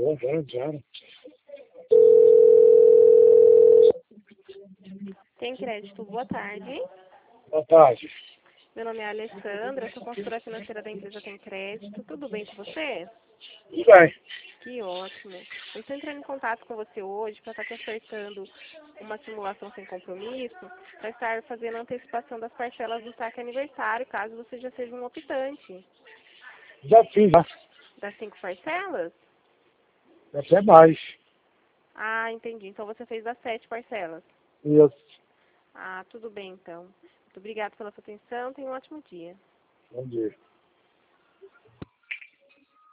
Zero. Tem crédito, boa tarde. Boa tarde. Meu nome é Alessandra, sou consultora financeira da empresa Tem Crédito. Tudo bem com você? Tudo bem. Que ótimo. Eu estou entrando em contato com você hoje para estar te ofertando uma simulação sem compromisso, para estar fazendo a antecipação das parcelas do saque aniversário, caso você já seja um optante. Já fiz, né? Das 5 parcelas? Até mais. Ah, entendi. Então você fez das 7 parcelas. Isso. Ah, tudo bem então. Muito obrigada pela sua atenção. Tenha um ótimo dia. Bom dia.